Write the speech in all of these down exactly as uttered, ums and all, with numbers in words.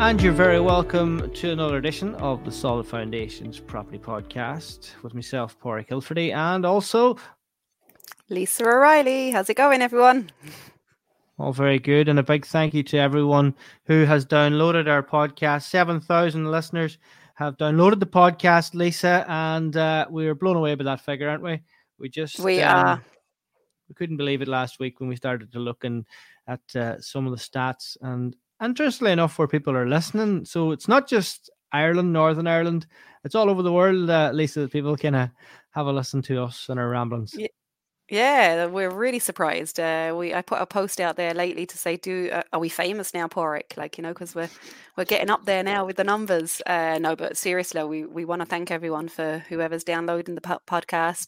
And you're very welcome to another edition of the Solid Foundations Property Podcast with myself, Pádraig Hilferty, and also Lisa O'Reilly. How's it going, everyone? All very good. And a big thank you to everyone who has downloaded our podcast. seven thousand listeners have downloaded the podcast, Lisa, and uh, we were blown away by that figure, aren't we? We just we um, are. We couldn't believe it last week when we started to look in at uh, some of the stats. And interestingly enough, where people are listening, so it's not just Ireland, Northern Ireland, it's all over the world, uh, Lisa, that people can uh, have a listen to us and our ramblings. Yeah. Yeah, we're really surprised. Uh, we I put a post out there lately to say, "Do uh, are we famous now, Pádraig? Like, you know, because we're we're getting up there now with the numbers." Uh, no, but seriously, we we want to thank everyone for whoever's downloading the po- podcast.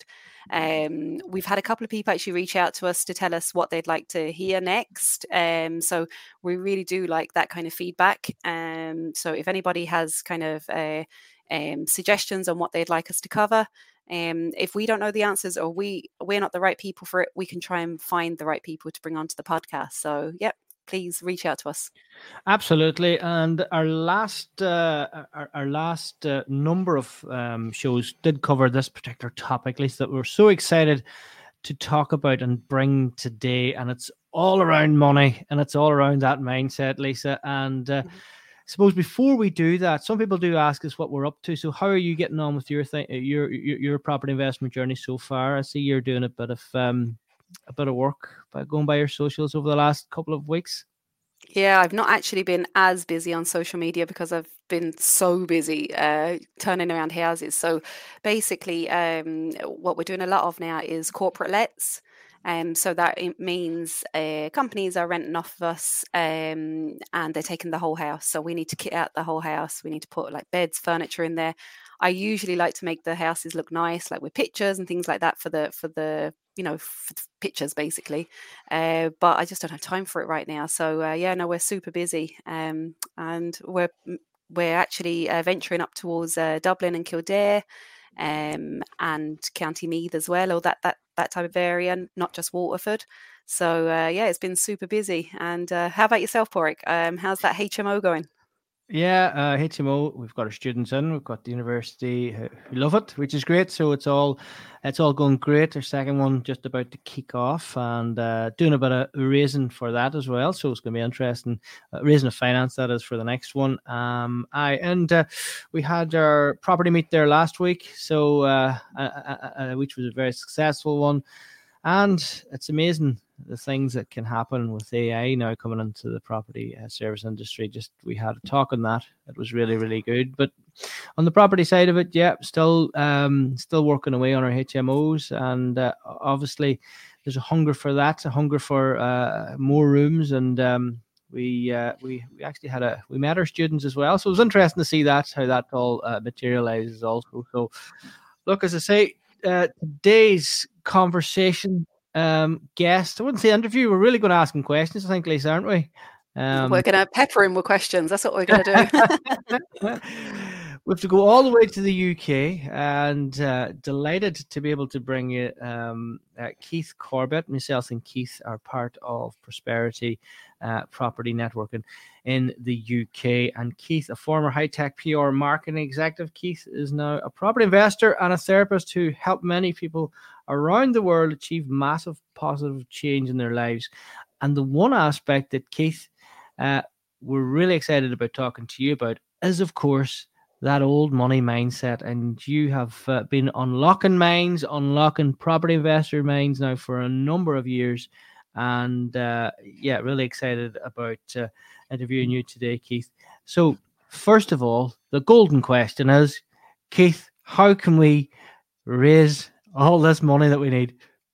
Um, we've had a couple of people actually reach out to us to tell us what they'd like to hear next. Um, so we really do like that kind of feedback. Um, so if anybody has kind of uh, um, suggestions on what they'd like us to cover. Um, if we don't know the answers or we we're not the right people for it, we can try and find the right people to bring onto the podcast. So, yep, please reach out to us. Absolutely. And our last uh, our, our last uh, number of um, shows did cover this particular topic, Lisa, that we're so excited to talk about and bring today. And it's all around money and it's all around that mindset, Lisa. And uh, mm-hmm. I suppose before we do that, some people do ask us what we're up to. So how are you getting on with your thing, your, your your property investment journey so far? I see you're doing a bit of um, a bit of work by going by your socials over the last couple of weeks. Yeah, I've not actually been as busy on social media because I've been so busy uh, turning around houses. So basically, um, what we're doing a lot of now is corporate lets. Um, so that it means uh, companies are renting off of us um, and they're taking the whole house. So we need to kit out the whole house. We need to put like beds, furniture in there. I usually like to make the houses look nice, like with pictures and things like that for the for the you know for the pictures basically. Uh, but I just don't have time for it right now. So uh, yeah, no, we're super busy um, and we're we're actually uh, venturing up towards uh, Dublin and Kildare. Um, and County Meath as well, or that that that type of area, not just Waterford. So uh, yeah, it's been super busy. And uh, how about yourself, Pádraig? Um, how's that H M O going? Yeah, uh, H M O. We've got our students in. We've got the university who love it, which is great. So it's all it's all going great. Our second one just about to kick off, and uh, doing a bit of raising for that as well. So it's going to be interesting, uh, raising of finance that is for the next one. Um, I and uh, we had our property meet there last week, so uh, uh, uh, uh, which was a very successful one, and it's amazing the things that can happen with A I now coming into the property uh, service industry. Just we had a talk on that. It was really, really good. But on the property side of it, yeah, still um, still working away on our H M Os. And uh, obviously there's a hunger for that, a hunger for uh, more rooms. And um, we, uh, we we actually had a, we met our students as well. So it was interesting to see that, how that all uh, materializes also. So look, as I say, uh, today's conversation Um, guest. I wouldn't say interview. We're really going to ask him questions, I think, Lisa, aren't we? Um, we're going to pepper him with questions. That's what we're going to do. We have to go all the way to the U K, and uh, delighted to be able to bring you um, uh, Keith Corbett. Myself and Keith are part of Prosperity uh, Property Networking in the U K. And Keith, a former high-tech P R marketing executive, Keith is now a property investor and a therapist who helped many people around the world achieve massive positive change in their lives. And the one aspect that Keith, uh, we're really excited about talking to you about is, of course, that old money mindset. And you have uh, been unlocking minds, unlocking property investor minds now for a number of years. And uh, yeah, really excited about uh, interviewing you today, Keith. So first of all, the golden question is, Keith, how can we raise all this money that we need?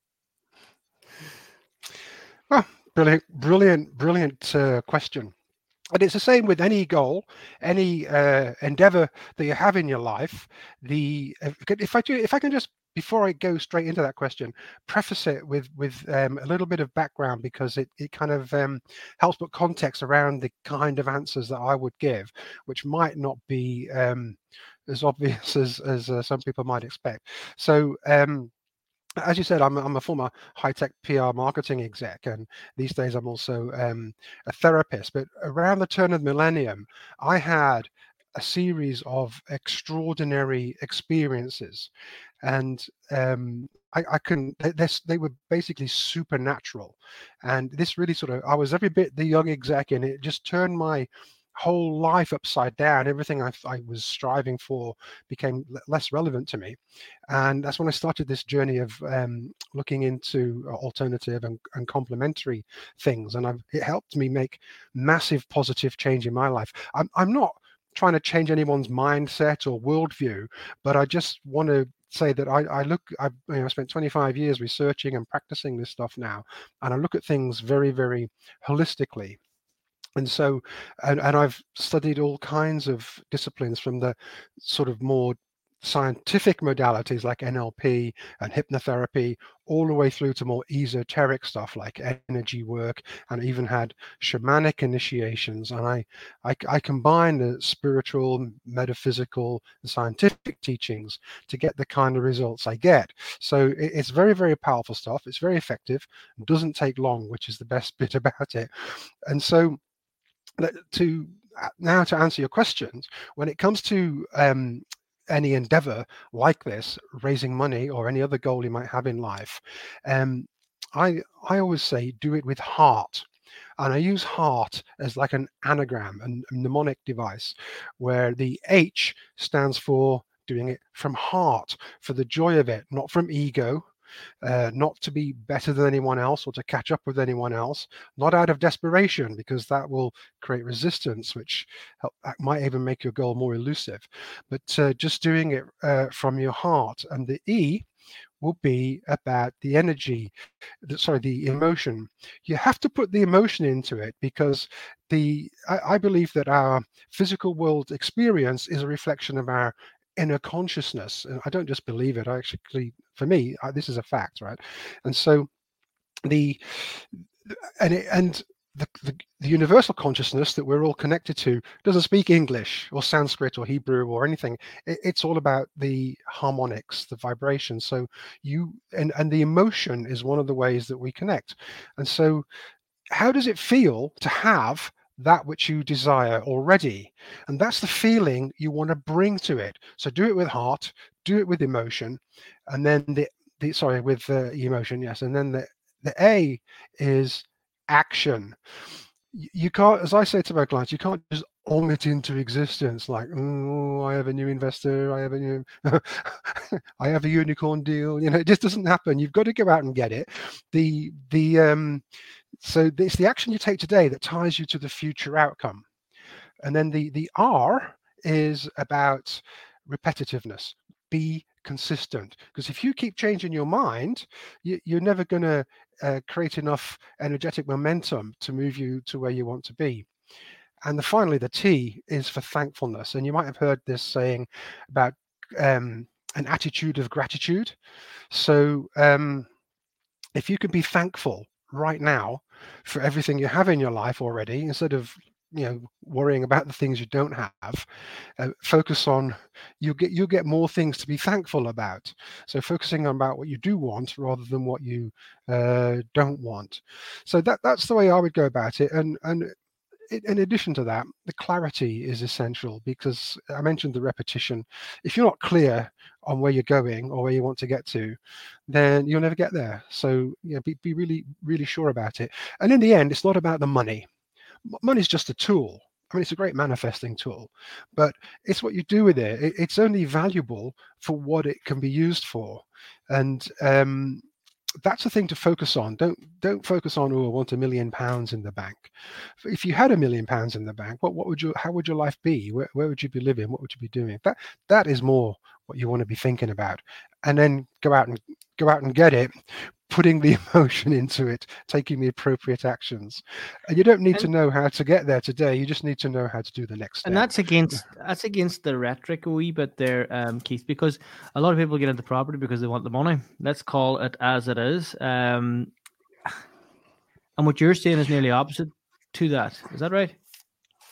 Oh, brilliant, brilliant, brilliant uh, question. And it's the same with any goal, any uh, endeavor that you have in your life. The if I do, if I can just, before I go straight into that question, preface it with with um, a little bit of background, because it it kind of um, helps put context around the kind of answers that I would give, which might not be um, as obvious as as uh, some people might expect. So. Um, as you said, I'm, I'm a former high-tech P R marketing exec, and these days I'm also um, a therapist. But around the turn of the millennium, I had a series of extraordinary experiences, and um, I, I couldn't. They, they were basically supernatural, and this really sort of. I was every bit the young exec, and it just turned my whole life upside down. Everything I, I was striving for became l- less relevant to me, and that's when I started this journey of um, looking into alternative and, and complementary things, and I've, it helped me make massive positive change in my life. I'm, I'm not trying to change anyone's mindset or worldview, but I just want to say that I, I look, I've you know, spent twenty-five years researching and practicing this stuff now, and I look at things very, very holistically. And so, and, and I've studied all kinds of disciplines, from the sort of more scientific modalities like N L P and hypnotherapy, all the way through to more esoteric stuff like energy work, and even had shamanic initiations. And I, I, I combine the spiritual, metaphysical, and scientific teachings to get the kind of results I get. So it, it's very, very powerful stuff. It's very effective, doesn't take long, which is the best bit about it. And so, to now to answer your questions, when it comes to um, any endeavor like this, raising money or any other goal you might have in life, um, I I always say do it with heart. And I use heart as like an anagram, a mnemonic device, where the H stands for doing it from heart, for the joy of it, not from ego, uh, not to be better than anyone else or to catch up with anyone else, not out of desperation, because that will create resistance, which help, might even make your goal more elusive, but uh, just doing it uh, from your heart. And the E will be about the energy, sorry, the emotion. You have to put the emotion into it, because the I, I believe that our physical world experience is a reflection of our inner consciousness. And I don't just believe it, I actually, for me, I, this is a fact, right? And so the and it, and the, the, the universal consciousness that we're all connected to doesn't speak English or Sanskrit or Hebrew or anything. It, it's all about the harmonics, the vibration. So you and and the emotion is one of the ways that we connect. And so, how does it feel to have that which you desire already? And that's the feeling you want to bring to it. So do it with heart, do it with emotion, and then the, the sorry, with uh, emotion, yes. And then the, the A is action. You can't, as I say to my clients, you can't just own it into existence like, oh, I have a new investor, I have a new, I have a unicorn deal. You know, it just doesn't happen. You've got to go out and get it. The the um, so it's the action you take today that ties you to the future outcome. And then the the R is about repetitiveness. Be consistent, because if you keep changing your mind, you, you're never going to uh, create enough energetic momentum to move you to where you want to be. And the, finally, the T is for thankfulness. And you might have heard this saying about um, an attitude of gratitude. So um, if you can be thankful right now for everything you have in your life already, instead of you know worrying about the things you don't have, uh, focus on you get you get more things to be thankful about. So focusing on about what you do want rather than what you uh, don't want. So that that's the way I would go about it. And and in addition to that, the clarity is essential, because I mentioned the repetition. If you're not clear on where you're going or where you want to get to, then you'll never get there. So you know, be, be really, really sure about it. And in the end, it's not about the money. Money's just a tool. I mean, it's a great manifesting tool, but it's what you do with it. it it's only valuable for what it can be used for. And um, that's the thing to focus on. Don't don't focus on, oh, I want a million pounds in the bank. If you had a million pounds in the bank, what what would you how would your life be? Where where would you be living? What would you be doing? That that is more what you want to be thinking about. And then go out and go out and get it, putting the emotion into it, taking the appropriate actions. And you don't need and, to know how to get there today. You just need to know how to do the next step. And that's against that's against the rhetoric a wee bit there, um, Keith, because a lot of people get into property because they want the money. Let's call it as it is. Um, and what you're saying is nearly opposite to that. Is that right?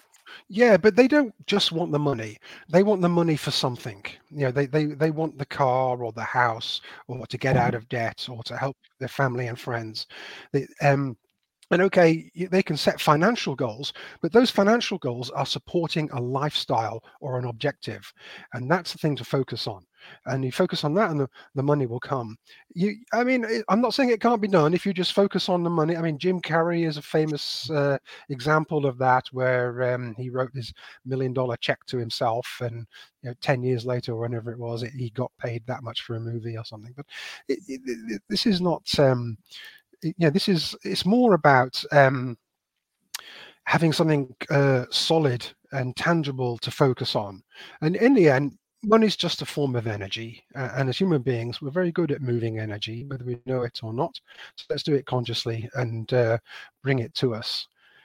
Yeah, but they don't just want the money. They want the money for something. You know, they they they want the car or the house or to get out of debt or to help their family and friends. They, um, and okay, y- they can set financial goals, but those financial goals are supporting a lifestyle or an objective, and that's the thing to focus on. And you focus on that, and the, the money will come. You, I mean, I- I'm not saying it can't be done if you just focus on the money. I mean, Jim Carrey is a famous uh, example of that, where um, he wrote this million dollar check to himself, and you know, ten years later, or whenever it was, it, he got paid that much for a movie or something. But it, it, it- this is not. Um, it- yeah, this is it's more about um, having something uh, solid and tangible to focus on. And in the end, money's just a form of energy. Uh, and as human beings, we're very good at moving energy, whether we know it or not. So let's do it consciously and uh, bring it to us.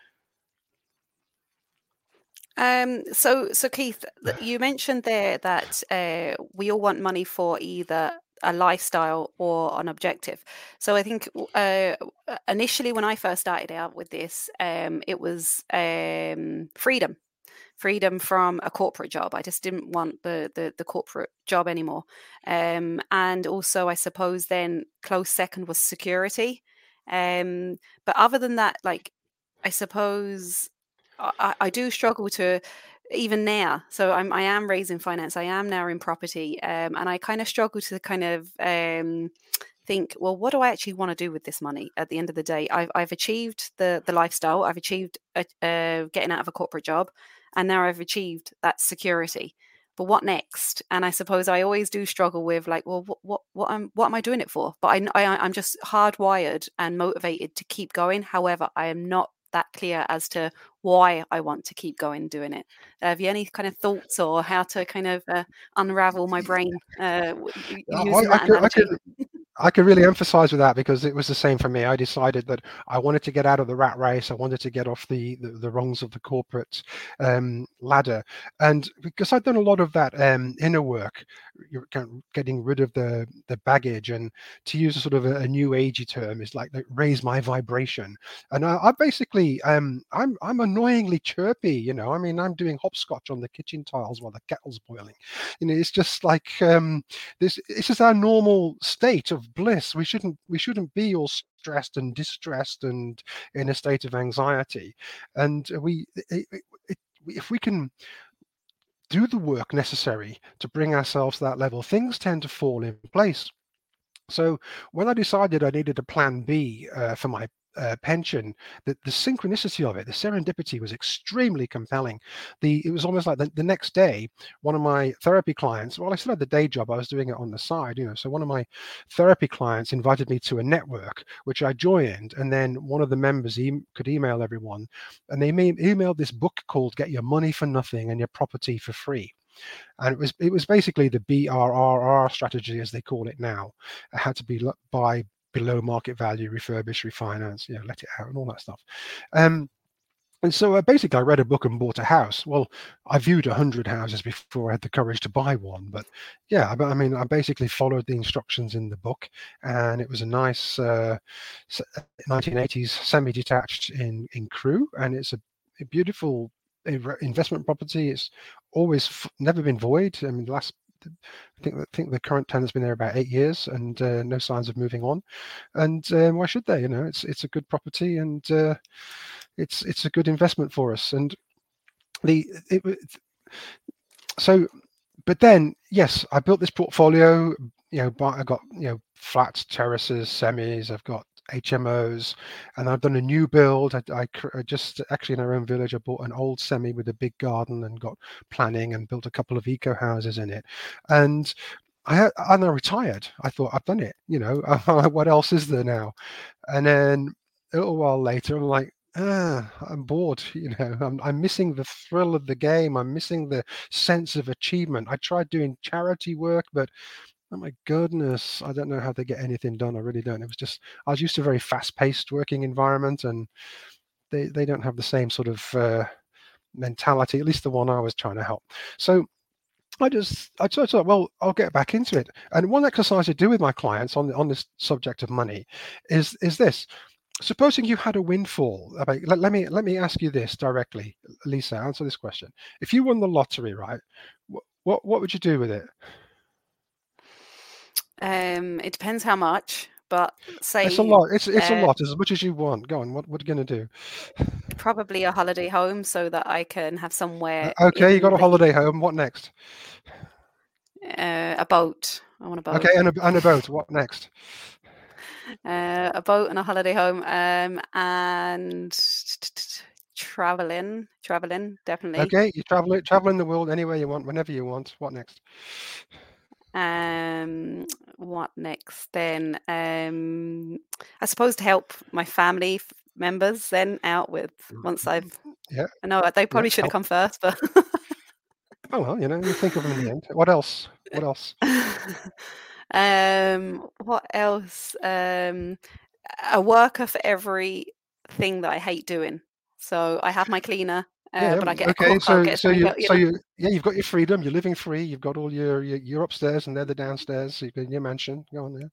Um, so, so Keith, th- you mentioned there that uh, we all want money for either a lifestyle or an objective. So I think w- uh, initially when I first started out with this, um, it was um, freedom, freedom from a corporate job. I just didn't want the the, the corporate job anymore. Um, and also, I suppose then close second was security. Um, but other than that, like I suppose I, I I do struggle to even now. So I'm I am raising finance. I am now in property, um, and I kind of struggle to kind of um, think, well, what do I actually want to do with this money? At the end of the day, I've I've achieved the the lifestyle. I've achieved uh, uh, getting out of a corporate job, and now I've achieved that security. But what next? And I suppose I always do struggle with like, well, what what what am what am I doing it for? But I, I I'm just hardwired and motivated to keep going. However, I am not that clear as to why I want to keep going doing it. Uh, have you any kind of thoughts or how to kind of uh, unravel my brain uh, w- u- I, using I that could, I analogy? could I can really emphasize with that because it was the same for me. I decided that I wanted to get out of the rat race. I wanted to get off the the, the rungs of the corporate um, ladder, and because I'd done a lot of that um, inner work, you're kind of getting rid of the the baggage, and to use a sort of a, a new agey term is like, like raise my vibration. And I, I basically um, I'm I'm annoyingly chirpy. You know, I mean, I'm doing hopscotch on the kitchen tiles while the kettle's boiling. You know, it's just like um, this. This is our normal state of bliss. We shouldn't we shouldn't be all stressed and distressed and in a state of anxiety. And we it, it, if we can do the work necessary to bring ourselves to that level, things tend to fall in place. So when I decided I needed a plan B uh, for my uh, pension, the, the synchronicity of it, the serendipity was extremely compelling. The it was almost like the, the next day, one of my therapy clients, well, I still had the day job, I was doing it on the side, you know. So one of my therapy clients invited me to a network, which I joined, and then one of the members e- could email everyone, and they ma- emailed this book called "Get Your Money for Nothing and Your Property for Free." And it was it was basically the B R R R strategy, as they call it now. It had to be buy below market value, refurbish, refinance, you know, let it out, and all that stuff. Um, and so uh, basically, I read a book and bought a house. Well, I viewed a hundred houses before I had the courage to buy one. But yeah, I, I mean, I basically followed the instructions in the book, and it was a nice uh, nineteen eighties semi-detached in in Crewe, and it's a, a beautiful investment property. It's always f- never been void. I mean, the last I think I think the current tenant's been there about eight years, and uh, no signs of moving on. And um, why should they? You know, it's it's a good property, and uh, it's it's a good investment for us. And the it, so, but then yes, I built this portfolio. You know, I got you know flats, terraces, semis. I've got H M Os, and I've done a new build. I, I, I just actually in our own village, I bought an old semi with a big garden and got planning and built a couple of eco houses in it. And I had, and I retired. I thought I've done it. You know, what else is there now? And then a little while later, I'm like, ah, I'm bored. You know, I'm I'm missing the thrill of the game. I'm missing the sense of achievement. I tried doing charity work, but oh my goodness, I don't know how to get anything done. I really don't. It was just I was used to a very fast-paced working environment, and they they don't have the same sort of uh, mentality. At least the one I was trying to help. So I just I just thought, well, I'll get back into it. And one exercise I do with my clients on on this subject of money is is this. supposing you had a windfall. I mean, let, let me let me ask you this directly, Lisa. Answer this question. If you won the lottery, right? What what, what would you do with it? Um, it depends how much, but say It's a lot. It's it's uh, a lot. As much as you want. Go on. What what are you going to do? probably a holiday home so that I can have somewhere. Uh, okay, you in got a the- holiday home. What next? Uh, a boat. I want a boat. Okay, and a, and a boat. What next? Uh, a boat and a holiday home. Um, and traveling, traveling, definitely. Okay, you travel traveling the world anywhere you want, whenever you want. What next? Um, what next then? Um, I suppose to help my family f- members then out with once I've. Yeah. I know they probably yeah, should have help. come first, but. Oh well, you know, you think of them in the end. What else? What else? um, what else? Um, a worker for every thing that I hate doing. So I have my cleaner, uh, Yeah. but I get a Okay. cook. I'll So get so something you else, you so know. you yeah you've got your freedom. You're living free. You've got all your your you're upstairs and they're the downstairs. So you're in your mansion. Go on there.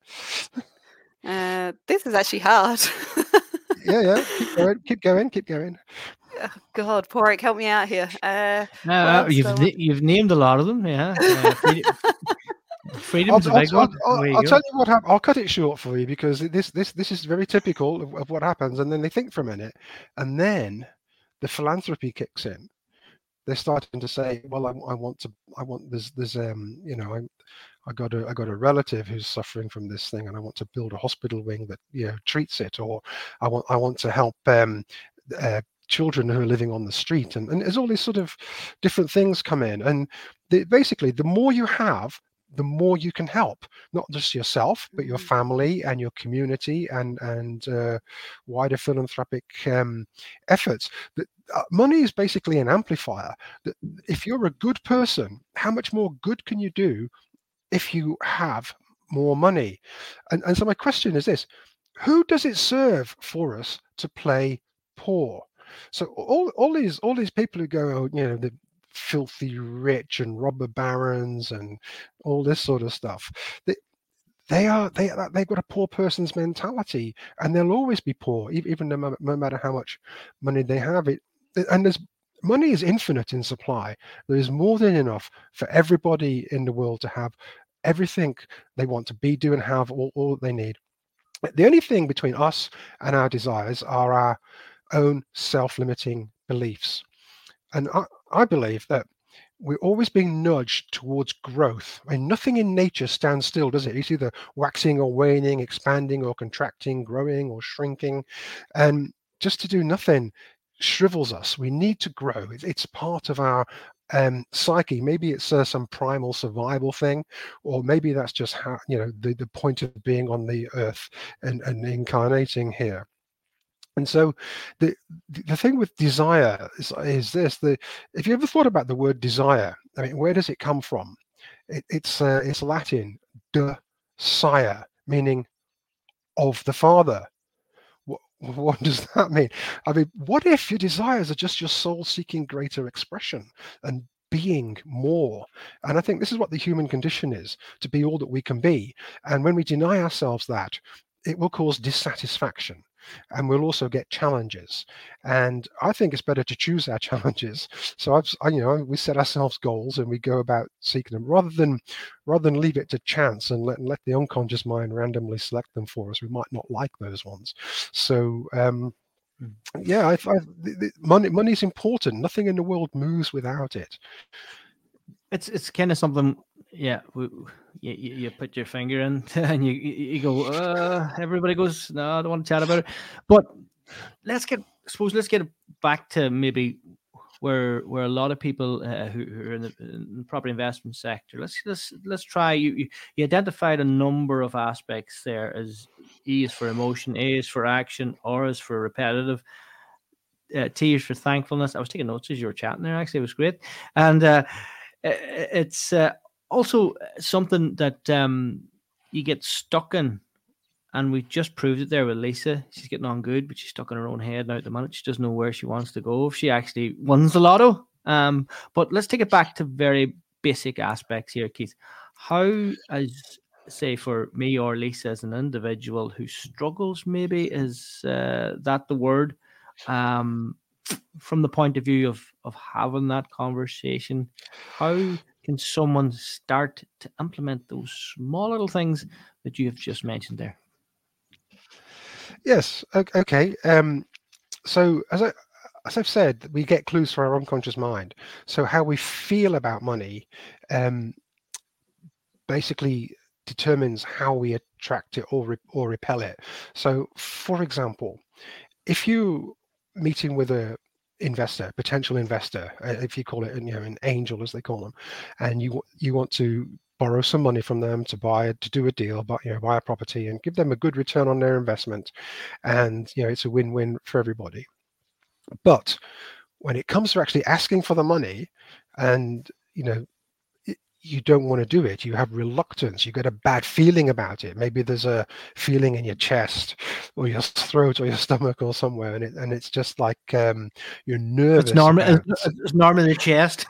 Uh, this is actually hard. Yeah. Yeah. Keep going. Keep going. Keep going. Oh, God, Porrick, help me out here. Uh, No, what uh, else do I you've want? na- you've named a lot of them. Yeah, uh, freedom, I'll, freedom's a I'll, big I'll, one. I'll, There you I'll go. tell you what happened. I'll cut it short for you because this this this is very typical of, of what happens. And then they think for a minute, and then the philanthropy kicks in. They're starting to say, "Well, I, I want to. I want there's there's um you know I I got a I got a relative who's suffering from this thing, and I want to build a hospital wing that you know treats it, or I want I want to help um." Uh, children who are living on the street, and, and there's all these sort of different things come in, and the, basically the more you have, the more you can help, not just yourself but your Mm. family and your community and and uh, wider philanthropic um, efforts. That uh, money is basically an amplifier. That if you're a good person, how much more good can you do if you have more money? And, and so my question is this: who does it serve for us to play poor? So all, all these all these people who go, oh, you know, the filthy rich and robber barons and all this sort of stuff, they, they are they they've got a poor person's mentality, and they'll always be poor, even, even no, matter, no matter how much money they have. It and there's money is infinite in supply. There is more than enough for everybody in the world to have everything they want to be, do, and have all, all they need. The only thing between us and our desires are our own self-limiting beliefs. And I, I believe that we're always being nudged towards growth. I mean, nothing in nature stands still, does it? It's either waxing or waning, expanding or contracting, growing or shrinking. And just to do nothing shrivels us. We need to grow. It's part of our um, psyche. Maybe it's uh, some primal survival thing, or maybe that's just how, you know, the, the point of being on the earth and, and incarnating here. And so the the thing with desire is, is this: the if you ever thought about the word desire, I mean, where does it come from? It, it's uh, it's Latin, de sire, meaning of the father. What, what does that mean? I mean, what if your desires are just your soul seeking greater expression and being more? And I think this is what the human condition is, to be all that we can be. And when we deny ourselves that, it will cause dissatisfaction, and we'll also get challenges. And I think it's better to choose our challenges. So I've, I, you know, we set ourselves goals and we go about seeking them, rather than, rather than leave it to chance and let let the unconscious mind randomly select them for us. We might not like those ones. So um, yeah, I, I, the, the money money is important. Nothing in the world moves without it. It's it's kind of something. Yeah, we, you, you put your finger in and you you go. Uh, everybody goes. No, I don't want to chat about it. But let's get. I suppose let's get back to maybe where where a lot of people uh, who, who are in the, in the property investment sector. Let's let's let's try. You, you you identified a number of aspects there. As E is for emotion, A is for action, R is for repetitive, uh, T is for thankfulness. I was taking notes as you were chatting there. Actually, it was great, and uh, it's uh, also something that um, you get stuck in. And we just proved it there with Lisa. She's getting on good, but she's stuck in her own head now at the minute. She doesn't know where she wants to go if she actually wins the lotto. Um, but let's take it back to very basic aspects here, Keith. How, as say for me or Lisa as an individual who struggles, maybe is uh, that the word, um, from the point of view of of having that conversation, how can someone start to implement those small little things that you have just mentioned there? Yes. Okay. Um, so as I as I've said, we get clues from our unconscious mind. So how we feel about money um, basically determines how we attract it or re- or repel it. So, for example, if you meeting with a investor, potential investor, uh, if you call it, you know, an angel as they call them, and you you want to borrow some money from them to buy to do a deal, but you know, buy a property and give them a good return on their investment, and you know, it's a win-win for everybody. But when it comes to actually asking for the money, and you know, you don't want to do it, you have reluctance, you get a bad feeling about it, maybe there's a feeling in your chest or your throat or your stomach or somewhere, and it and it's just like um you're nervous. It's normal. About, it's normally the chest.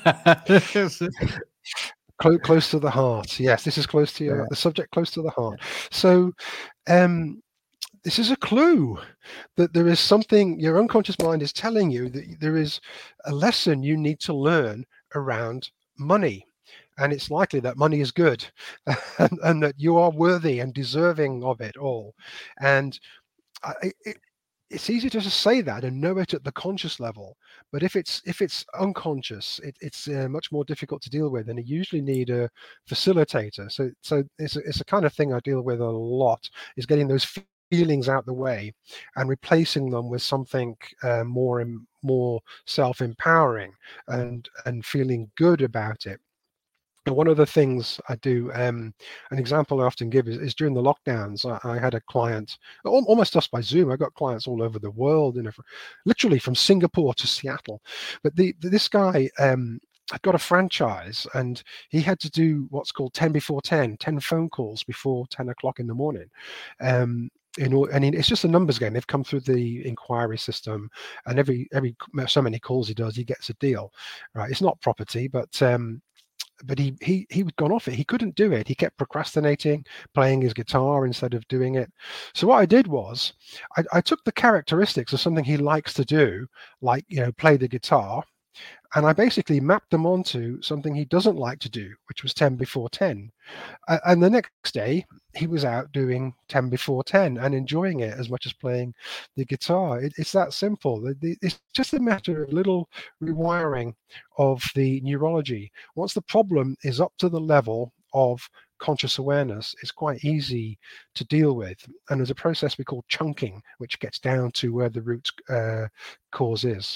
close, close to the heart. Yes, this is close to your Yeah. the subject, close to the heart. So um this is a clue that there is something your unconscious mind is telling you, that there is a lesson you need to learn around money. And it's likely that money is good and, and that you are worthy and deserving of it all. And I, it, it's easy to just say that and know it at the conscious level, but if it's if it's unconscious, it, it's uh, much more difficult to deal with, and you usually need a facilitator. So so it's a, it's a kind of thing I deal with a lot, is getting those feelings out the way and replacing them with something uh, more and more self-empowering and and feeling good about it. And one of the things I do, um, an example I often give is, is during the lockdowns, I, I had a client, al- almost just by Zoom. I got clients all over the world, you know, fr- literally from Singapore to Seattle. But the, this guy um, had got a franchise, and he had to do what's called ten before ten, ten phone calls before ten o'clock in the morning. Um, in all, and it's just a numbers game. They've come through the inquiry system, and every every so many calls he does, he gets a deal. Right? It's not property, but um, but he he he had gone off it. He couldn't do it. He kept procrastinating, playing his guitar instead of doing it. So what I did was I, I took the characteristics of something he likes to do, like you know, play the guitar, and I basically mapped them onto something he doesn't like to do, which was ten before ten. Uh, and the next day, he was out doing ten before ten and enjoying it as much as playing the guitar. It, it's that simple. It's just a matter of little rewiring of the neurology. Once the problem is up to the level of conscious awareness, it's quite easy to deal with. And there's a process we call chunking, which gets down to where the root uh, cause is.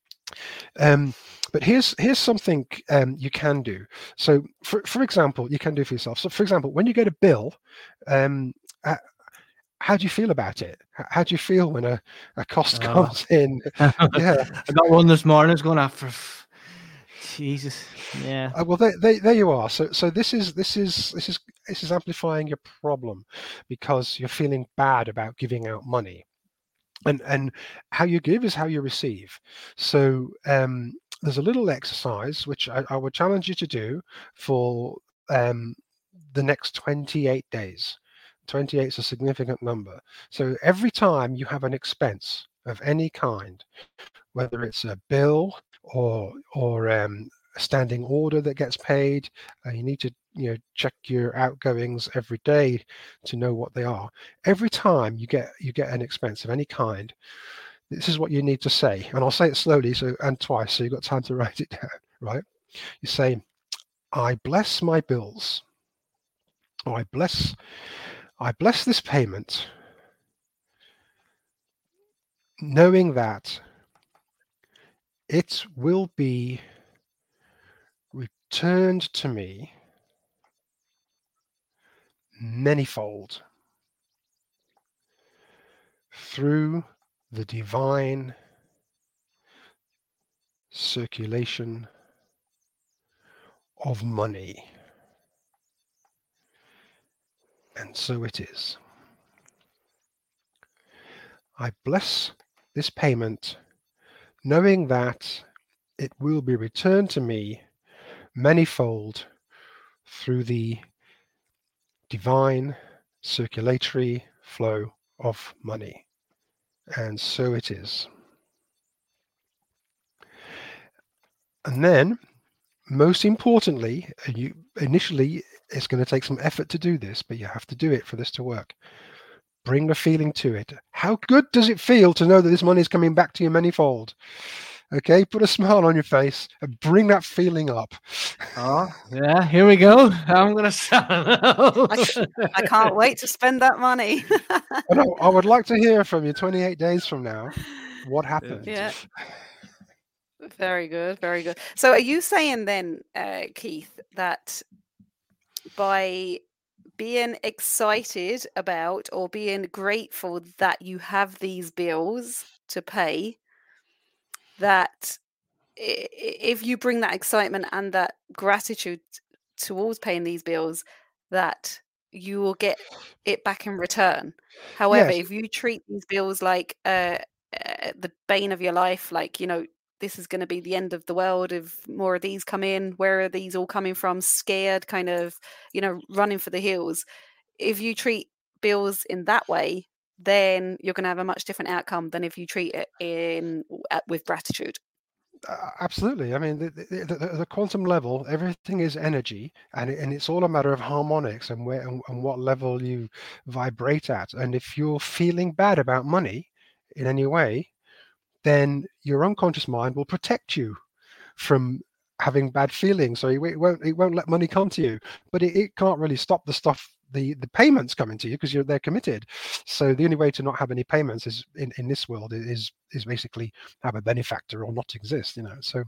Um, but here's here's something um, you can do. So, for for example, you can do for yourself. So, for example, when you get a bill, um, uh, how do you feel about it? How do you feel when a, a cost Oh. comes in? Yeah, I got one this morning. It's going after. Jesus, yeah. Uh, well, there, there, there you are. So, so this is this is this is this is amplifying your problem, because you're feeling bad about giving out money. And and how you give is how you receive. So um, there's a little exercise which I, I would challenge you to do for um, the next twenty-eight days. twenty-eight is a significant number. So every time you have an expense of any kind, whether it's a bill or or um, a standing order that gets paid, uh, you need to you know check your outgoings every day to know what they are. Every time you get you get an expense of any kind, this is what you need to say, and I'll say it slowly so and twice, so you've got time to write it down. Right? You say, "I bless my bills. Or I bless I bless this payment, knowing that it will be returned to me manyfold through the divine circulation of money." And so it is. I bless this payment, knowing that it will be returned to me manyfold through the divine circulatory flow of money. And so it is. And then, most importantly, you initially it's going to take some effort to do this, but you have to do it for this to work. Bring the feeling to it. How good does it feel to know that this money is coming back to you manifold? Okay, put a smile on your face and bring that feeling up. Oh, yeah, here we go. I'm going to start. I, I can't wait to spend that money. And I, I would like to hear from you twenty-eight days from now. What happened? Yeah. Very good, very good. So are you saying then, uh, Keith, that by being excited about or being grateful that you have these bills to pay, that if you bring that excitement and that gratitude towards paying these bills, that you will get it back in return? However, Yes. if you treat these bills like uh, uh, the bane of your life, like, you know, this is going to be the end of the world if more of these come in, where are these all coming from, scared, kind of, you know, running for the hills. If you treat bills in that way, then you're going to have a much different outcome than if you treat it in uh, with gratitude. Uh, absolutely. I mean, the, the, the, the quantum level, everything is energy, and it, and it's all a matter of harmonics and where and, and what level you vibrate at. And if you're feeling bad about money in any way, then your unconscious mind will protect you from having bad feelings. So it won't it won't let money come to you, but it, it can't really stop the stuff. The, the payments coming to you because you're they're committed. So the only way to not have any payments is in, in this world is is basically have a benefactor or not exist, you know. So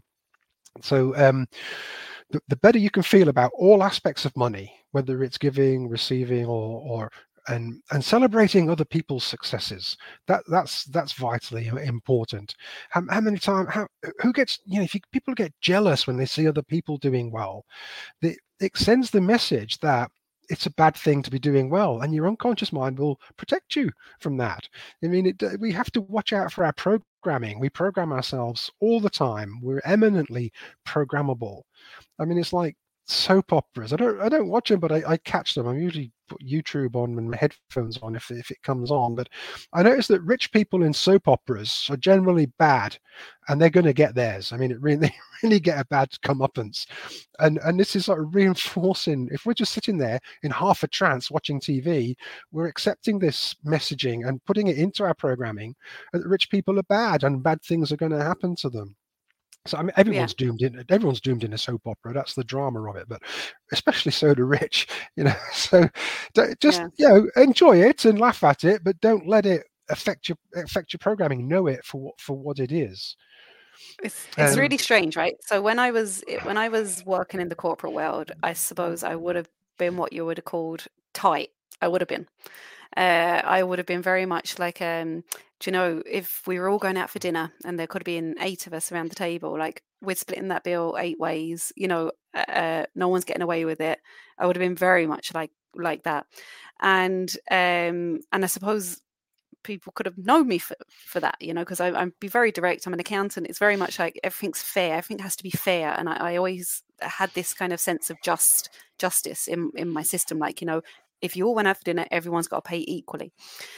so um the, the better you can feel about all aspects of money, whether it's giving, receiving, or or and and celebrating other people's successes, that that's that's vitally important. How, how many times how who gets, you know, if you, people get jealous when they see other people doing well, the, it sends the message that it's a bad thing to be doing well, and your unconscious mind will protect you from that. I mean, it, we have to watch out for our programming. We program ourselves all the time. We're eminently programmable. I mean, it's like soap operas. I don't I don't watch them, but I, I catch them. I usually put YouTube on and my headphones on if if it comes on. But I notice that rich people in soap operas are generally bad, and they're going to get theirs. I mean, it really they really get a bad comeuppance, and and this is sort of reinforcing. If we're just sitting there in half a trance watching T V, we're accepting this messaging and putting it into our programming that rich people are bad and bad things are going to happen to them. So I mean, everyone's yeah. doomed in. Everyone's doomed in a soap opera. That's the drama of it. But especially so the rich, you know. So just yeah. you know, enjoy it and laugh at it, but don't let it affect your affect your programming. Know it for what for what it is. It's it's um, really strange, right? So when I was when I was working in the corporate world, I suppose I would have been what you would have called tight. I would have been. Uh, I would have been very much like, um, do you know, if we were all going out for dinner and there could have been eight of us around the table, like we're splitting that bill eight ways, you know, uh, no one's getting away with it. I would have been very much like like that. And um, and I suppose people could have known me for, for that, you know, because I'd be very direct. I'm an accountant. It's very much like everything's fair. Everything has to be fair. And I, I always had this kind of sense of just justice in, in my system. Like, you know, if you all went out for dinner, everyone's got to pay equally.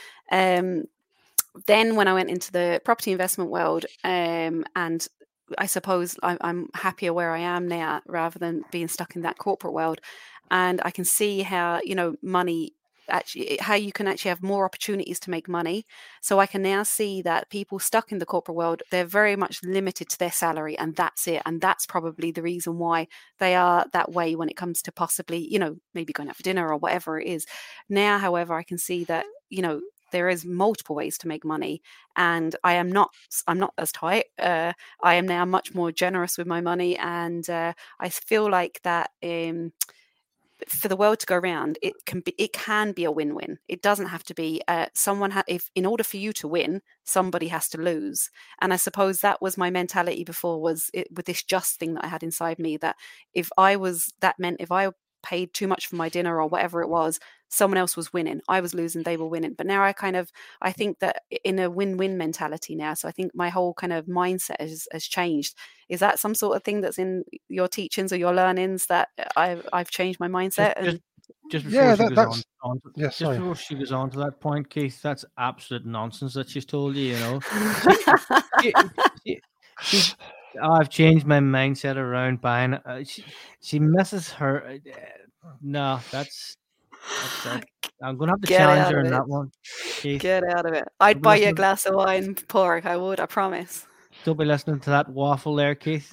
Um, then when I went into the property investment world, um, and I suppose I, I'm happier where I am now rather than being stuck in that corporate world. And I can see how, you know, money actually, how you can actually have more opportunities to make money. So I can now see that people stuck in the corporate world, they're very much limited to their salary, and that's it. And that's probably the reason why they are that way when it comes to possibly, you know, maybe going out for dinner or whatever it is. Now, however, I can see that, you know, there is multiple ways to make money, and I am not, I'm not as tight. Uh, I am now much more generous with my money, and uh, I feel like that, um, for the world to go around, it can be it can be a win-win. It doesn't have to be uh, someone ha- if in order for you to win, somebody has to lose. And I suppose that was my mentality before, was it, with this just thing that I had inside me, that if I was that meant if I paid too much for my dinner or whatever it was, someone else was winning, I was losing, they were winning. But now I kind of I think that in a win-win mentality now. So I think my whole kind of mindset has, has changed. Is that some sort of thing that's in your teachings or your learnings, that I've I've changed my mindset? Just, and just before yeah, she that, goes on, that's on yeah. just Sorry. before she goes on to that point, Keith, that's absolute nonsense that she's told you. You know, she, she, she, she's. I've changed my mindset around buying. Uh, she she misses her. Uh, no, that's that's it. I'm gonna have to Get challenge out her of in it. that one, Keith. Get out of it. I'd Don't be buy you a listening. glass of wine, pork. I would. I promise. Don't be listening to that waffle there, Keith.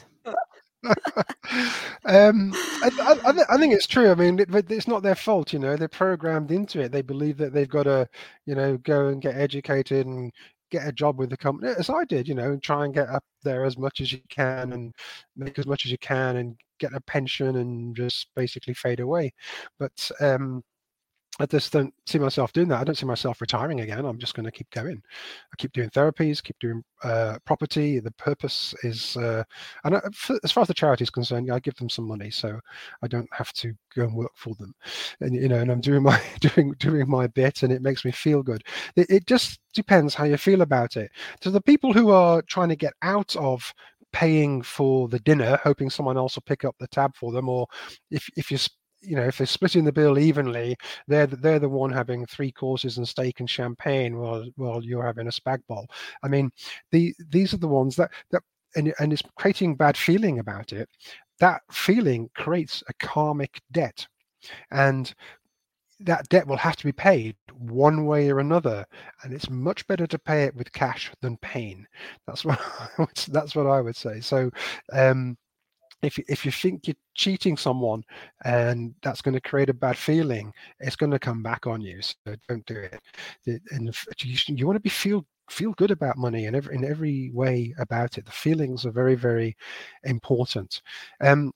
um, I, I, I thi- I think it's true. I mean, it, but it's not their fault, you know. They're programmed into it. They believe that they've got to, you know, go and get educated and get a job with the company, as I did, you know, and try and get up there as much as you can and make as much as you can and get a pension and just basically fade away. But um, I just don't see myself doing that. I don't see myself retiring again. I'm just going to keep going. I keep doing therapies, keep doing uh, property. The purpose is, uh, and I, for, as far as the charity is concerned, I give them some money, so I don't have to go and work for them. And you know, and I'm doing my doing doing my bit, and it makes me feel good. It, it just depends how you feel about it. So the people who are trying to get out of paying for the dinner, hoping someone else will pick up the tab for them, or if if you you know, if they're splitting the bill evenly, they're the, they're the one having three courses and steak and champagne while while you're having a spag bowl. I mean, the these are the ones that that and and it's creating bad feeling about it. That feeling creates a karmic debt, and that debt will have to be paid one way or another, and it's much better to pay it with cash than pain. That's what that's what I would say. So. Um, If, if you think you're cheating someone and that's going to create a bad feeling, it's going to come back on you. So don't do it. And you, you want to be feel feel good about money in every in every way about it. The feelings are very very important. Um,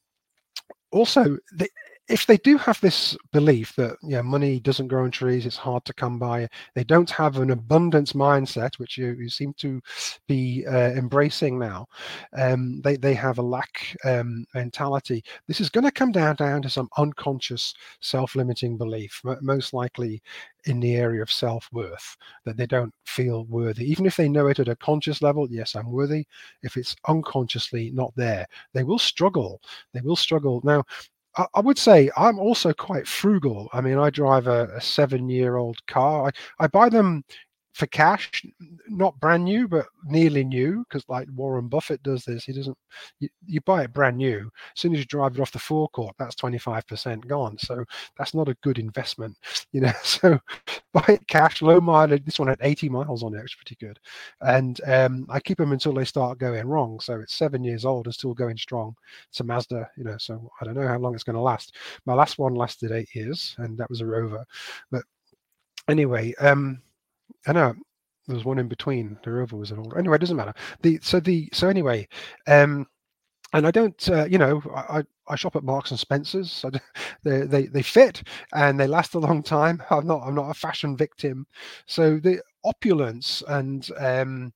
also, the, if they do have this belief that yeah, money doesn't grow on trees, it's hard to come by, they don't have an abundance mindset, which you, you seem to be uh, embracing now. Um, they, they have a lack um, mentality. This is going to come down, down to some unconscious self-limiting belief, most likely in the area of self-worth, that they don't feel worthy. Even if they know it at a conscious level, yes, I'm worthy. If it's unconsciously not there, they will struggle. They will struggle. Now, I would say I'm also quite frugal. I mean, I drive a, a seven-year-old car. I, I buy them for cash, not brand new, but nearly new, because like Warren Buffett does this. He doesn't, you, you buy it brand new. As soon as you drive it off the forecourt, that's twenty-five percent gone. So that's not a good investment, you know. So buy it cash, low mileage. This one had eighty miles on it, which is pretty good. And um, I keep them until they start going wrong. So it's seven years old and still going strong. It's a Mazda, you know, so I don't know how long it's going to last. My last one lasted eight years, and that was a Rover. But anyway, um, I know there was one in between. The Rover was an old. Anyway, it doesn't matter. The so the so anyway, um, and I don't, uh, you know, I, I shop at Marks and Spencers. So they, they they fit and they last a long time. I'm not I'm not a fashion victim. So the opulence and um,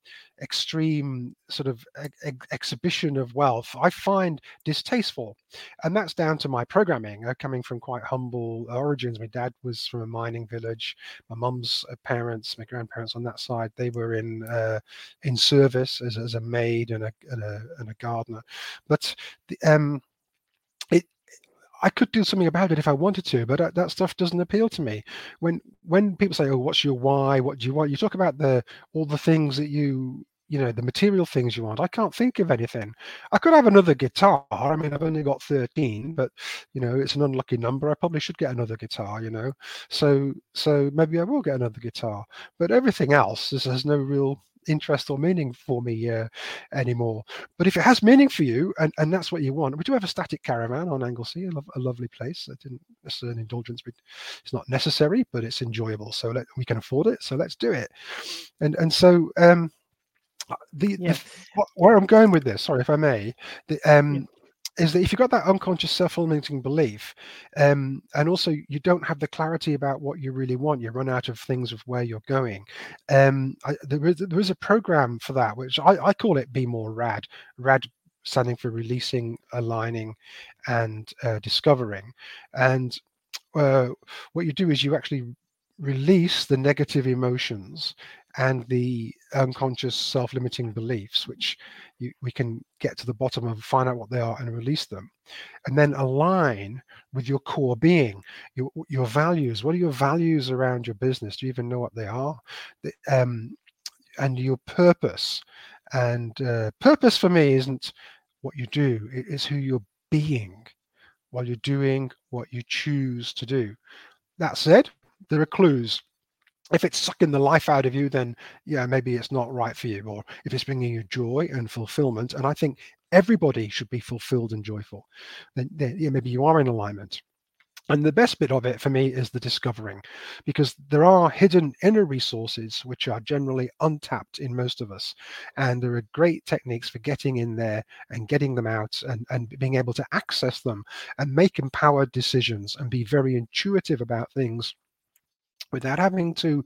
extreme sort of ex- exhibition of wealth I find distasteful, and that's down to my programming. Uh, coming from quite humble origins, my dad was from a mining village. My mum's parents, my grandparents on that side, they were in uh, in service as, as a maid and a and a, and a gardener. But the, um, it, I could do something about it if I wanted to, but that, that stuff doesn't appeal to me. When when people say, "Oh, what's your why? What do you want?" You talk about the all the things that you you know the material things you want. I can't think of anything. I could have another guitar. I mean, I've only got thirteen, but you know, it's an unlucky number. I probably should get another guitar. You know, so so maybe I will get another guitar. But everything else is, has no real interest or meaning for me uh, anymore. But if it has meaning for you, and, and that's what you want, we do have a static caravan on Anglesey, a, lo- a lovely place. I didn't, it's an indulgence, but it's not necessary, but it's enjoyable. So let, we can afford it. So let's do it. And and so um, the, Yeah. the where I'm going with this, sorry if I may, the um. Yeah. is that if you've got that unconscious self-limiting belief, um, and also you don't have the clarity about what you really want, you run out of things of where you're going. Um, I, there, is, there is a program for that, which I, I call it Be More Rad. Rad standing for releasing, aligning, and uh, discovering. And uh, what you do is you actually release the negative emotions and the unconscious self-limiting beliefs, which you, we can get to the bottom of, find out what they are and release them, and then align with your core being, your, your values. What are your values around your business? Do you even know what they are? The, um, and your purpose. And uh, purpose for me isn't what you do, it is who you're being while you're doing what you choose to do. That said, there are clues. If it's sucking the life out of you, then yeah, maybe it's not right for you. Or if it's bringing you joy and fulfillment, and I think everybody should be fulfilled and joyful, then, then yeah, maybe you are in alignment. And the best bit of it for me is the discovering, because there are hidden inner resources which are generally untapped in most of us. And there are great techniques for getting in there and getting them out, and, and being able to access them and make empowered decisions and be very intuitive about things without having to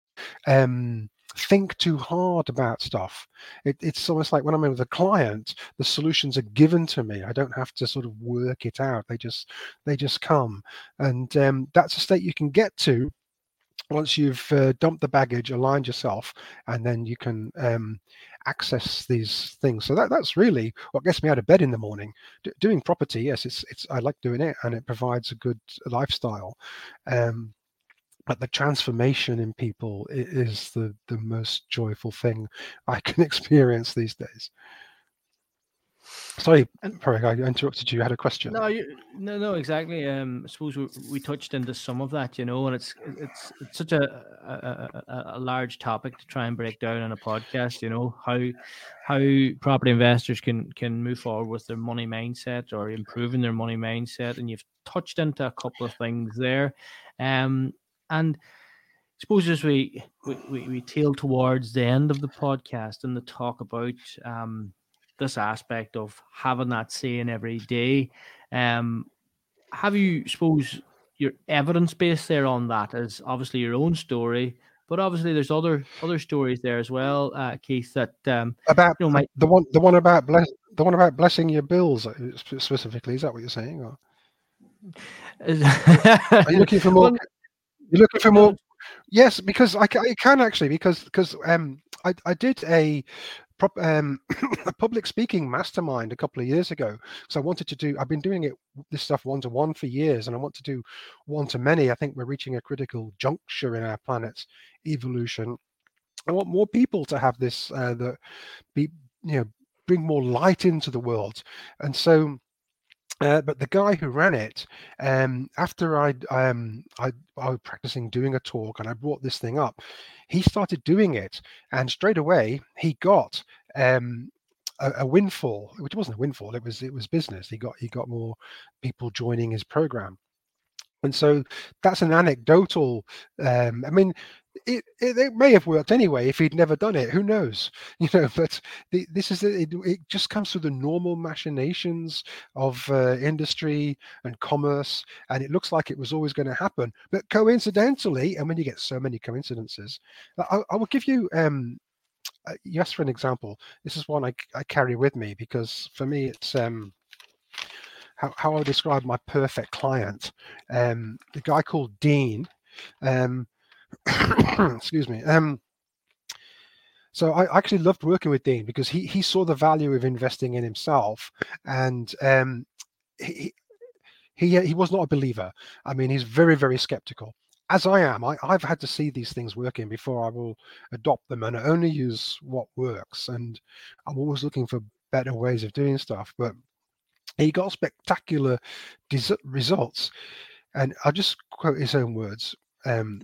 um, think too hard about stuff. It, it's almost like when I'm with a client, the solutions are given to me. I don't have to sort of work it out. They just they just come, and um, that's a state you can get to once you've uh, dumped the baggage, aligned yourself, and then you can um, access these things. So that that's really what gets me out of bed in the morning. D- doing property, yes, it's it's I like doing it, and it provides a good lifestyle. Um, But the transformation in people is the, the most joyful thing I can experience these days. Sorry, Parag, I interrupted you. You had a question. No, you, no, no, exactly. Um, I suppose we, we touched into some of that, you know, and it's it's it's such a, a a large topic to try and break down in a podcast. You know, how how property investors can can move forward with their money mindset or improving their money mindset, and you've touched into a couple of things there. Um. And I suppose as we, we, we tail towards the end of the podcast and the talk about um, this aspect of having that saying every day, um, have you, suppose, your evidence base there on that is obviously your own story, but obviously there's other other stories there as well, uh, Keith, that um, about you know, might... the one the one about bless the one about blessing your bills specifically. Is that what you're saying? Or are you looking for more? Well, You're looking for more? Yes, because I can, I can actually, because because um I, I did a prop, um a public speaking mastermind a couple of years ago. So I wanted to do. I've been doing it this stuff one to one for years, and I want to do one to many. I think we're reaching a critical juncture in our planet's evolution. I want more people to have this uh, that be you know bring more light into the world, and so. Uh, but the guy who ran it, um, after I'd, um, I, I was practicing doing a talk and I brought this thing up, he started doing it, and straight away he got um, a, a windfall, which wasn't a windfall. It was it was business. He got he got more people joining his program, and so that's an anecdotal. Um, I mean. It, it, it may have worked anyway if he'd never done it. Who knows, you know? But the, this is it, it. Just comes through the normal machinations of uh, industry and commerce, and it looks like it was always going to happen. But coincidentally, and when you get so many coincidences, I, I will give you. Um, you asked for an example. This is one I, I carry with me because for me it's um, how how I describe my perfect client. Um, the guy called Dean. Um, excuse me. Um, so I actually loved working with Dean because he he saw the value of investing in himself, and um, he he he was not a believer. I mean, he's very very skeptical, as I am. I, I've had to see these things working before I will adopt them, and I only use what works. And I'm always looking for better ways of doing stuff. But he got spectacular des- results, and I'll just quote his own words. Um,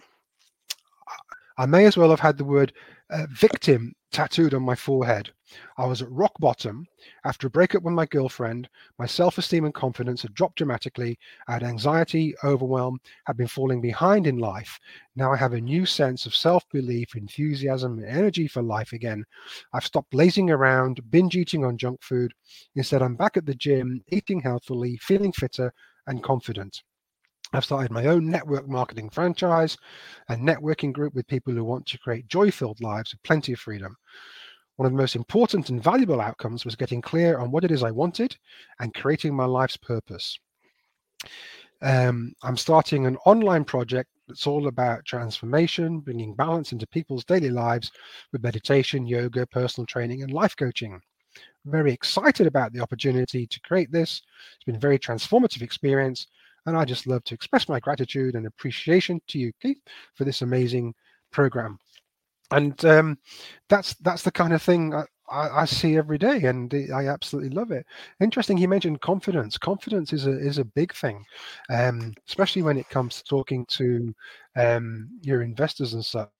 I may as well have had the word uh, victim tattooed on my forehead. I was at rock bottom. After a breakup with my girlfriend, my self-esteem and confidence had dropped dramatically. I had anxiety, overwhelm, had been falling behind in life. Now I have a new sense of self-belief, enthusiasm, and energy for life again. I've stopped lazing around, binge eating on junk food. Instead, I'm back at the gym, eating healthily, feeling fitter and confident. I've started my own network marketing franchise and networking group with people who want to create joy-filled lives with plenty of freedom. One of the most important and valuable outcomes was getting clear on what it is I wanted and creating my life's purpose. Um, I'm starting an online project It's all about transformation, bringing balance into people's daily lives with meditation, yoga, personal training, and life coaching. Very excited about the opportunity to create this. It's been a very transformative experience, and I just love to express my gratitude and appreciation to you, Keith, for this amazing program. And um, that's that's the kind of thing I, I, I see every day, and I absolutely love it. Interesting, he mentioned confidence. Confidence is a is a big thing, um, especially when it comes to talking to um, your investors and such.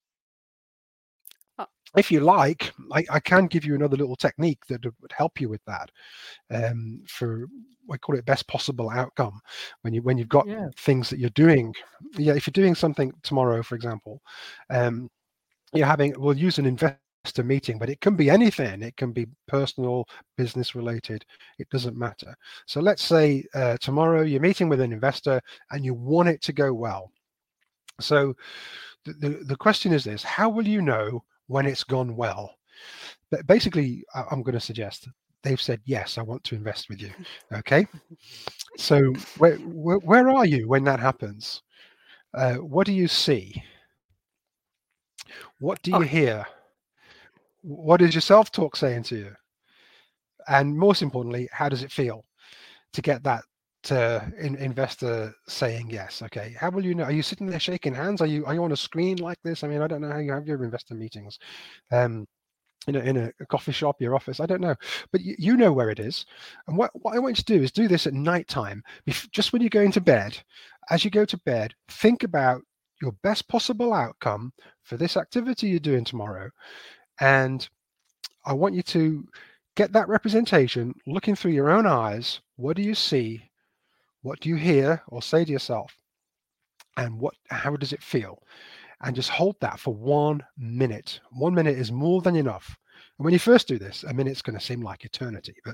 If you like, I, I can give you another little technique that would help you with that. Um, for I call it best possible outcome. When you when you've got Yeah. things that you're doing, yeah. If you're doing something tomorrow, for example, um, you're having. We'll use an investor meeting, but it can be anything. It can be personal, business related. It doesn't matter. So let's say uh, tomorrow you're meeting with an investor and you want it to go well. So the the, the question is this: how will you know when it's gone well? But basically, I'm going to suggest they've said, yes, I want to invest with you. Okay. So where, where, where are you when that happens? Uh, what do you see? What do you Okay. hear? What is your self-talk saying to you? And most importantly, how does it feel to get that uh, in, investor saying yes? Okay. How will you know? Are you sitting there shaking hands? Are you, are you on a screen like this? I mean, I don't know how you have your investor meetings. Um, in a, in a coffee shop, your office, I don't know, but you, you know where it is. And what, what I want you to do is do this at nighttime, just when you go into bed. As you go to bed, think about your best possible outcome for this activity you're doing tomorrow. And I want you to get that representation, looking through your own eyes. What do you see? What do you hear or say to yourself? And what, how does it feel? And just hold that for one minute. One minute is more than enough. And when you first do this, a minute's going to seem like eternity, but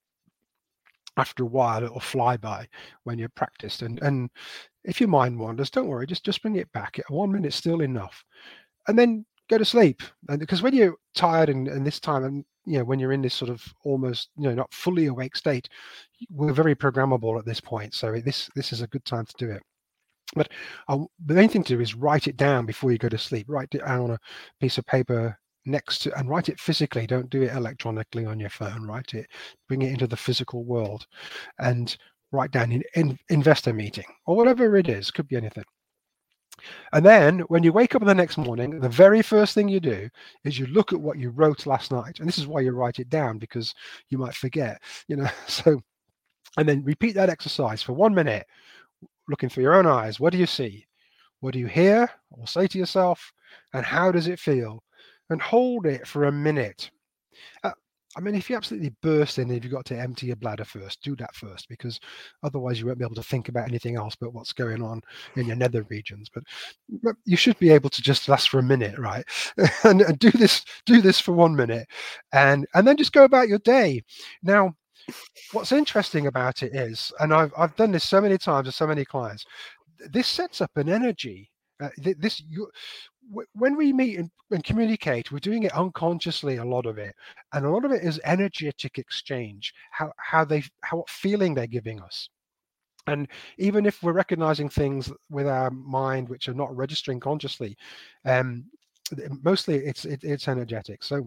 after a while, it'll fly by when you're practiced. And and if your mind wanders, don't worry, just just bring it back. One minute's still enough, and then go to sleep. And because when you're tired and, and this time, and you know, when you're in this sort of almost, you know, not fully awake state, we're very programmable at this point. So this this is a good time to do it. But um, the main thing to do is write it down before you go to sleep. Write it down on a piece of paper next to, and write it physically. Don't do it electronically on your phone. Write it, bring it into the physical world, and write down in, in investor meeting or whatever it is. Could be anything. And then when you wake up the next morning, the very first thing you do is you look at what you wrote last night. And this is why you write it down, because you might forget, you know. So, and then repeat that exercise for one minute. Looking through your own eyes, what do you see? What do you hear or say to yourself? And how does it feel? And hold it for a minute. Uh, I mean, if you absolutely burst in, if you've got to empty your bladder first, do that first, because otherwise you won't be able to think about anything else but what's going on in your nether regions. But, but you should be able to just last for a minute, right? and, and do this, do this for one minute, and and then just go about your day. Now, what's interesting about it is, and I've I've done this so many times with so many clients, this sets up an energy. Uh, this you, when we meet and, and communicate, we're doing it unconsciously. A lot of it, and a lot of it is energetic exchange. How how they how what feeling they're giving us. And even if we're recognizing things with our mind which are not registering consciously, um, mostly it's it, it's energetic. So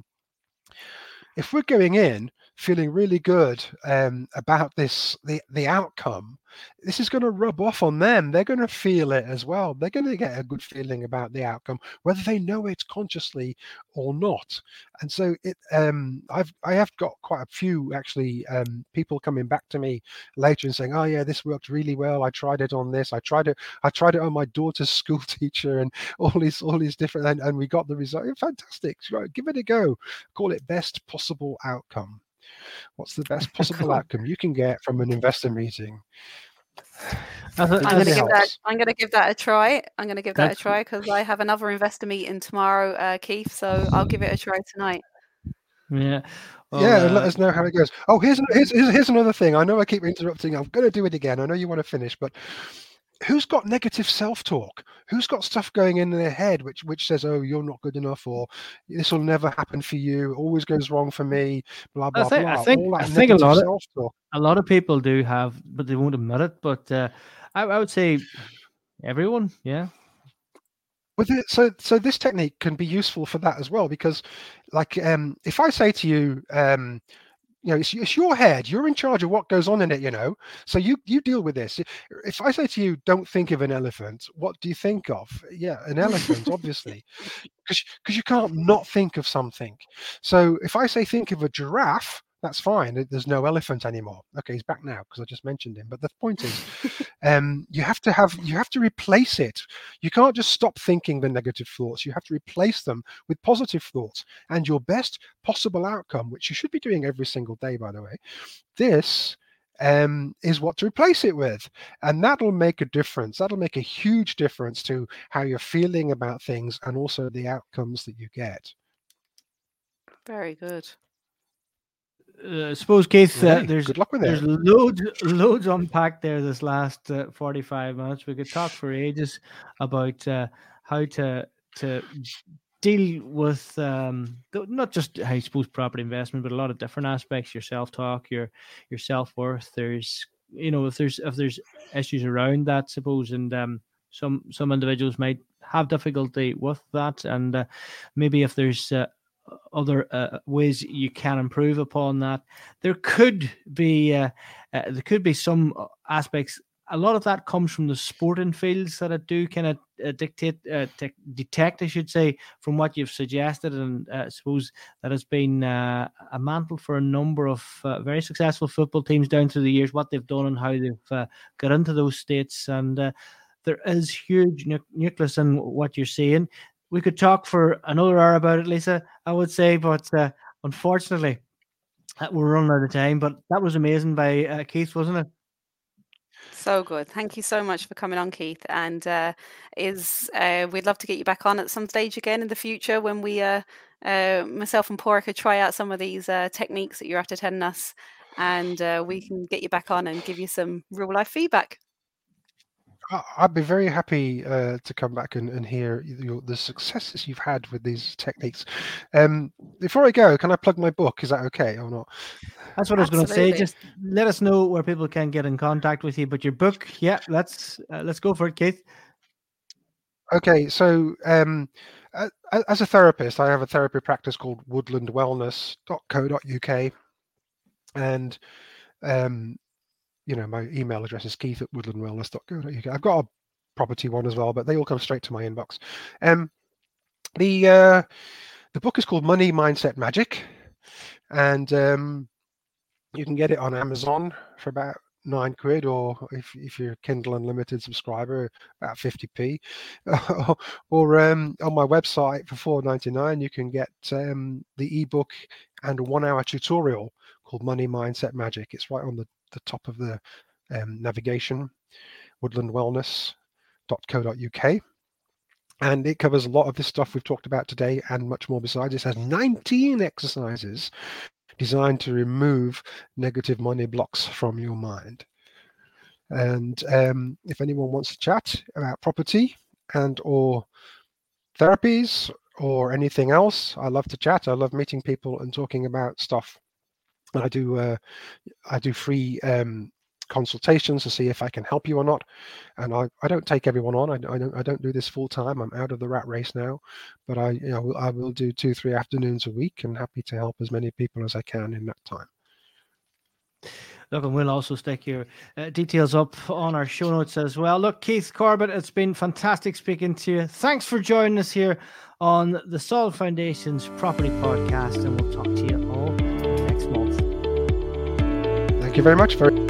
if we're going in feeling really good um, about this, the, the outcome, this is going to rub off on them. They're going to feel it as well. They're going to get a good feeling about the outcome, whether they know it consciously or not. And so it, um, I've, I have got quite a few actually um, people coming back to me later and saying, oh yeah, this worked really well. I tried it on this. I tried it. I tried it on my daughter's school teacher and all these, all these different, and, and we got the result. Fantastic. Right, give it a go. Call it best possible outcome. What's the best possible Cool. outcome you can get from an investor meeting? I'm going to give helps. that. I'm going to give that a try. I'm going to give that That's- a try because I have another investor meeting tomorrow, uh, Keith. So I'll give it a try tonight. Yeah. Well, yeah, uh, and let us know how it goes. Oh, here's, here's here's here's another thing. I know I keep interrupting. I'm going to do it again. I know you want to finish, but who's got negative self-talk? Who's got stuff going in their head which which says, "Oh, you're not good enough," or "This will never happen for you. Always goes wrong for me." Blah blah I think, blah. I think, All that I think a negative lot of self-talk. a lot of people do have, but they won't admit it. But uh, I, I would say everyone. Yeah. With it, so so this technique can be useful for that as well, because like um, if I say to you, um, you know, it's, it's your head, you're in charge of what goes on in it, you know, so you you deal with this. If I say to you, don't think of an elephant, what do you think of? Yeah, an elephant, obviously, because because you can't not think of something. So if I say think of a giraffe, that's fine. There's no elephant anymore. Okay, he's back now because I just mentioned him. But the point is, um, you have to have you have to replace it. You can't just stop thinking the negative thoughts. You have to replace them with positive thoughts. And your best possible outcome, which you should be doing every single day, by the way, this um, is what to replace it with. And that'll make a difference. That'll make a huge difference to how you're feeling about things and also the outcomes that you get. Very good. Uh, I suppose, Keith, uh, Right. there's Good luck with there's it. loads loads unpacked there this last uh, forty-five minutes. We could talk for ages about uh, how to to deal with um, not just, I suppose, property investment, but a lot of different aspects. Your self-talk, your your self-worth. There's, you know, if there's if there's issues around that, suppose, and um, some some individuals might have difficulty with that, and uh, maybe if there's uh, other uh, ways you can improve upon that. There could be uh, uh, there could be some aspects. A lot of that comes from the sporting fields that I do kind of uh, dictate, uh, te- detect, I should say, from what you've suggested, and uh, I suppose that has been uh, a mantle for a number of uh, very successful football teams down through the years. What they've done and how they've uh, got into those states, and uh, there is huge nu- nucleus in what you're saying. We could talk for another hour about it, Lisa, I would say, but uh, unfortunately, uh, we're running out of time. But that was amazing by uh, Keith, wasn't it? So good. Thank you so much for coming on, Keith. And uh, is uh, we'd love to get you back on at some stage again in the future when we, uh, uh, myself and Paura, could try out some of these uh, techniques that you're after telling us, and uh, we can get you back on and give you some real life feedback. I'd be very happy uh, to come back and, and hear your, the successes you've had with these techniques. Um, before I go, can I plug my book? Is that okay or not? That's what I was going to say. Just let us know where people can get in contact with you. But your book, yeah, let's uh, let's go for it, Keith. Okay, so um, as a therapist, I have a therapy practice called woodland wellness dot co dot U K, and um, you know, my email address is keith at woodland wellness dot co dot U K. I've got a property one as well, but they all come straight to my inbox. Um, the uh, the book is called Money Mindset Magic, and um, you can get it on Amazon for about nine quid, or if if you're a Kindle Unlimited subscriber, about fifty p, or um, on my website for four ninety-nine. You can get um, the ebook and a one-hour tutorial called Money Mindset Magic. It's right on the the top of the um, navigation, woodland wellness dot co dot U K, and it covers a lot of this stuff we've talked about today and much more besides. It has nineteen exercises designed to remove negative money blocks from your mind. And um, if anyone wants to chat about property and or therapies or anything else, I love to chat. I love meeting people and talking about stuff. I do uh, I do free um, consultations to see if I can help you or not, and I, I don't take everyone on. I, I don't I don't do this full time. I'm out of the rat race now, but I you know I will do two three afternoons a week, and happy to help as many people as I can in that time. Look, and we'll also stick your uh, details up on our show notes as well. Look, Keith Corbett, it's been fantastic speaking to you. Thanks for joining us here on the Solid Foundations Property Podcast, and we'll talk to you all next month. Thank you very much. Very